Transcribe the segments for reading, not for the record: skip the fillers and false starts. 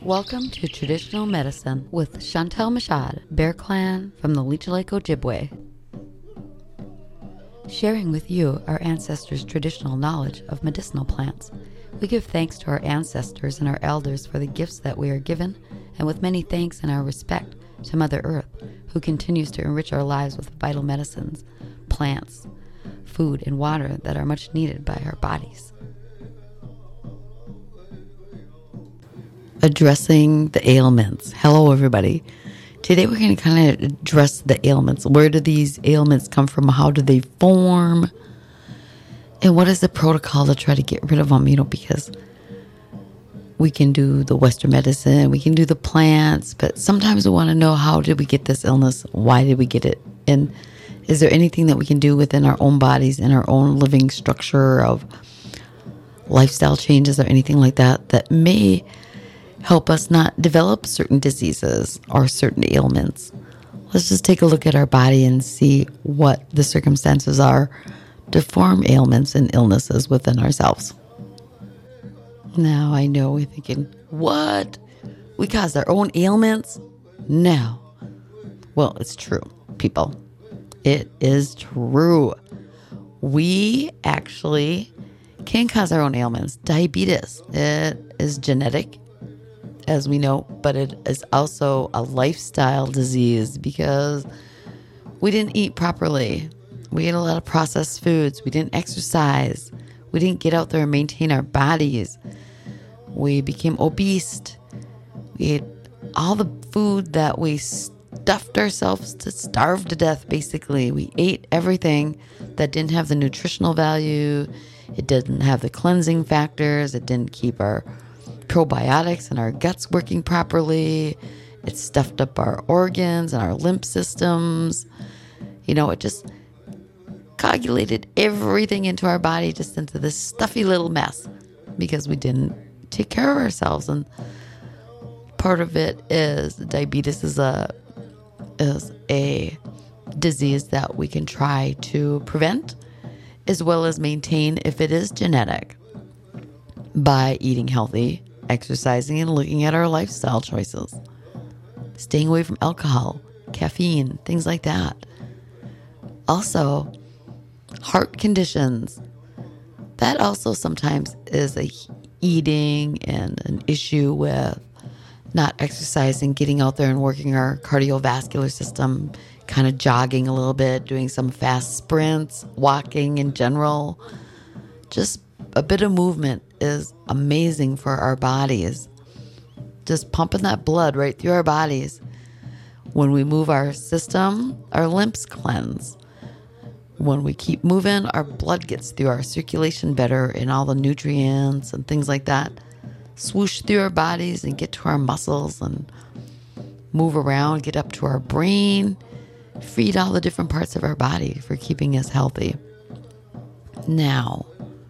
Welcome to Traditional Medicine with Chantal Machad, Bear Clan from the Leech Lake Ojibwe. Sharing with you our ancestors' traditional knowledge of medicinal plants. We give thanks to our ancestors and our elders for the gifts that we are given, and with many thanks and our respect to Mother Earth, who continues to enrich our lives with vital medicines, plants, food, and water that are much needed by our bodies. Addressing the ailments. Hello, everybody. Today we're going to kind of address the ailments. Where do these ailments come from? How do they form? And what is the protocol to try to get rid of them? Because we can do the Western medicine, we can do the plants, but sometimes we want to know, how did we get this illness? Why did we get it? And is there anything that we can do within our own bodies and our own living structure of lifestyle changes or anything like that that may help us not develop certain diseases or certain ailments? Let's just take a look at our body and see what the circumstances are to form ailments and illnesses within ourselves. Now, I know we're thinking, what? We cause our own ailments? No. Well, it's true, people. It is true. We actually can cause our own ailments. Diabetes, it is genetic, as we know, but it is also a lifestyle disease because we didn't eat properly. We ate a lot of processed foods. We didn't exercise. We didn't get out there and maintain our bodies. We became obese. We ate all the food that we stuffed ourselves to starve to death, basically. We ate everything that didn't have the nutritional value. It didn't have the cleansing factors. It didn't keep our probiotics and our guts working properly. It stuffed up our organs and our lymph systems. It just coagulated everything into our body just into this stuffy little mess because we didn't take care of ourselves. And part of it is diabetes is a disease that we can try to prevent as well as maintain if it is genetic by eating healthy, exercising, and looking at our lifestyle choices. Staying away from alcohol, caffeine, things like that. Also, heart conditions. That also sometimes is a eating and an issue with not exercising, getting out there and working our cardiovascular system, kind of jogging a little bit, doing some fast sprints, walking in general. Just a bit of movement is amazing for our bodies. Just pumping that blood right through our bodies. When we move our system, our lymphs cleanse. When we keep moving, our blood gets through our circulation better and all the nutrients and things like that swoosh through our bodies and get to our muscles and move around, get up to our brain, feed all the different parts of our body for keeping us healthy. Now,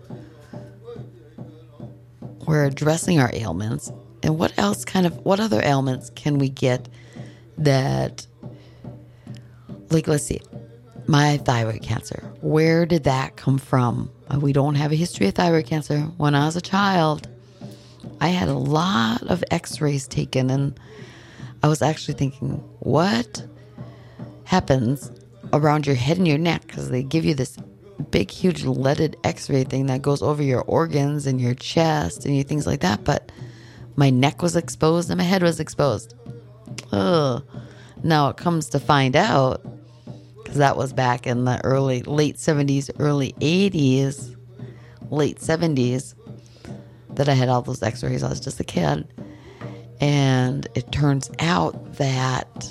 we're addressing our ailments. And what other ailments can we get that, let's see, my thyroid cancer. Where did that come from? We don't have a history of thyroid cancer. When I was a child, I had a lot of x-rays taken, and I was actually thinking, what happens around your head and your neck? Because they give you this big, huge leaded x-ray thing that goes over your organs and your chest and your things like that. But my neck was exposed and my head was exposed. Ugh. Now it comes to find out, because that was back in the late 70s, early 80s, late 70s, that I had all those x-rays. I was just a kid. And it turns out that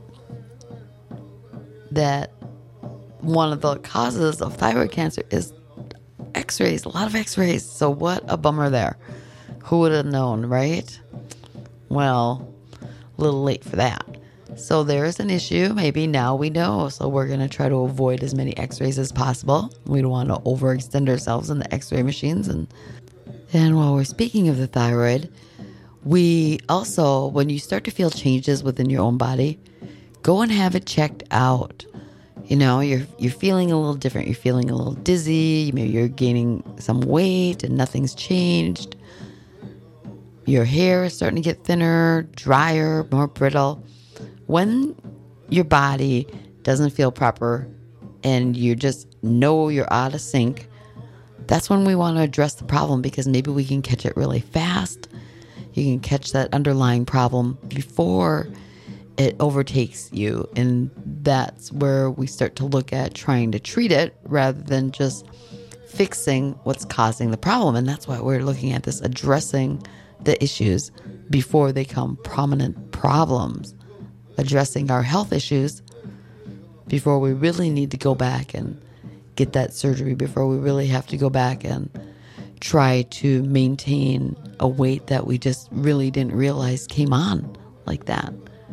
one of the causes of thyroid cancer is x-rays, a lot of x-rays. So what a bummer there. Who would have known, right? Well, a little late for that. So there's an issue. Maybe now we know. So we're going to try to avoid as many x-rays as possible. We don't want to overextend ourselves in the x-ray machines. And while we're speaking of the thyroid, we also, when you start to feel changes within your own body, go and have it checked out. You're feeling a little different. You're feeling a little dizzy. Maybe you're gaining some weight and nothing's changed. Your hair is starting to get thinner, drier, more brittle. When your body doesn't feel proper and you just know you're out of sync, that's when we want to address the problem, because maybe we can catch it really fast. You can catch that underlying problem before it overtakes you. And that's where we start to look at trying to treat it rather than just fixing what's causing the problem. And that's why we're looking at this, addressing the issues before they become prominent problems. Addressing our health issues before we really need to go back and get that surgery, before we really have to go back and try to maintain a weight that we just really didn't realize came on like that.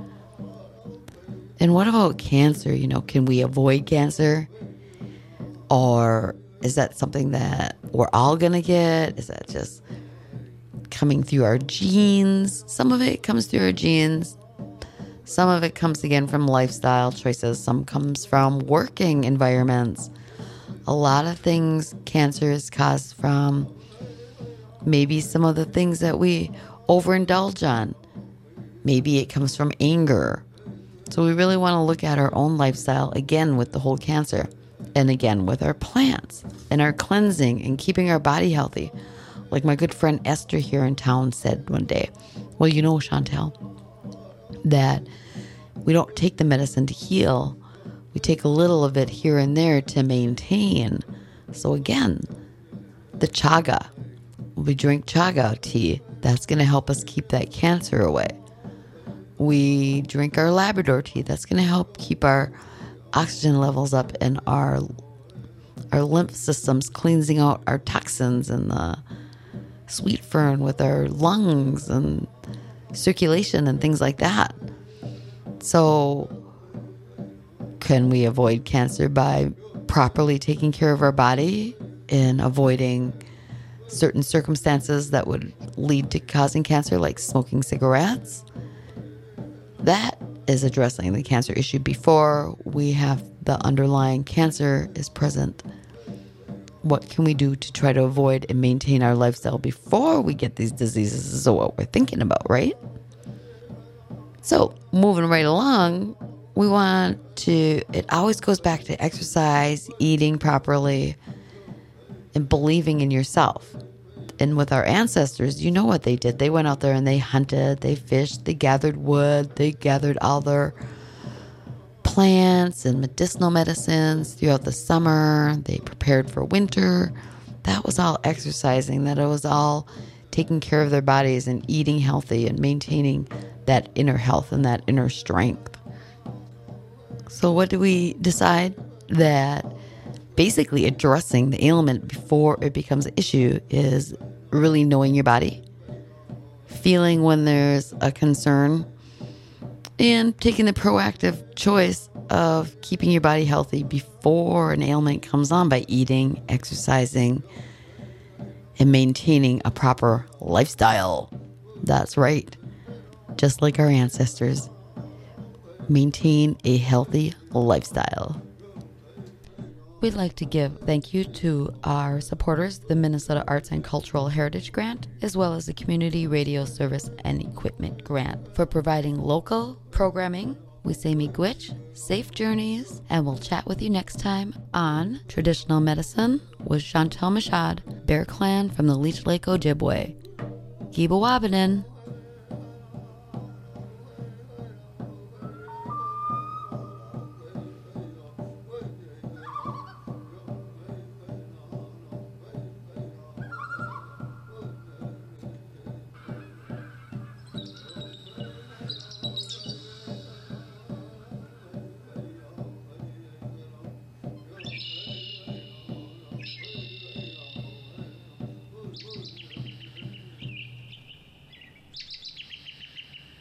And what about cancer? Can we avoid cancer? Or is that something that we're all going to get? Is that just coming through our genes? Some of it comes through our genes. Some of it comes again from lifestyle choices. Some comes from working environments. A lot of things cancer is caused from maybe some of the things that we overindulge on. Maybe it comes from anger. So we really want to look at our own lifestyle again with the whole cancer, and again with our plants and our cleansing and keeping our body healthy. Like my good friend Esther here in town said one day, well, Chantel, that we don't take the medicine to heal. We take a little of it here and there to maintain. So again, the chaga, we drink chaga tea. That's going to help us keep that cancer away. We drink our Labrador tea. That's going to help keep our oxygen levels up and our lymph systems, cleansing out our toxins, and the sweet fern with our lungs and circulation and things like that. So can we avoid cancer by properly taking care of our body and avoiding certain circumstances that would lead to causing cancer, like smoking cigarettes? That is addressing the cancer issue before we have the underlying cancer is present. What can we do to try to avoid and maintain our lifestyle before we get these diseases is what we're thinking about, right? So moving right along, we want to, it always goes back to exercise, eating properly, and believing in yourself. And with our ancestors, you know what they did. They went out there and they hunted, they fished, they gathered wood, they gathered all their plants and medicinal medicines throughout the summer. They prepared for winter. That was all exercising. That it was all taking care of their bodies and eating healthy and maintaining that inner health and that inner strength. So what do we decide? That basically addressing the ailment before it becomes an issue is really knowing your body, feeling when there's a concern, and taking the proactive choice of keeping your body healthy before an ailment comes on by eating, exercising, and maintaining a proper lifestyle. That's right. Just like our ancestors, maintain a healthy lifestyle. We'd like to give thank you to our supporters, the Minnesota Arts and Cultural Heritage Grant, as well as the Community Radio Service and Equipment Grant, for providing local programming. We say miigwech, safe journeys, and we'll chat with you next time on Traditional Medicine with Chantel Mashad, Bear Clan from the Leech Lake Ojibwe. Giba Wabanin.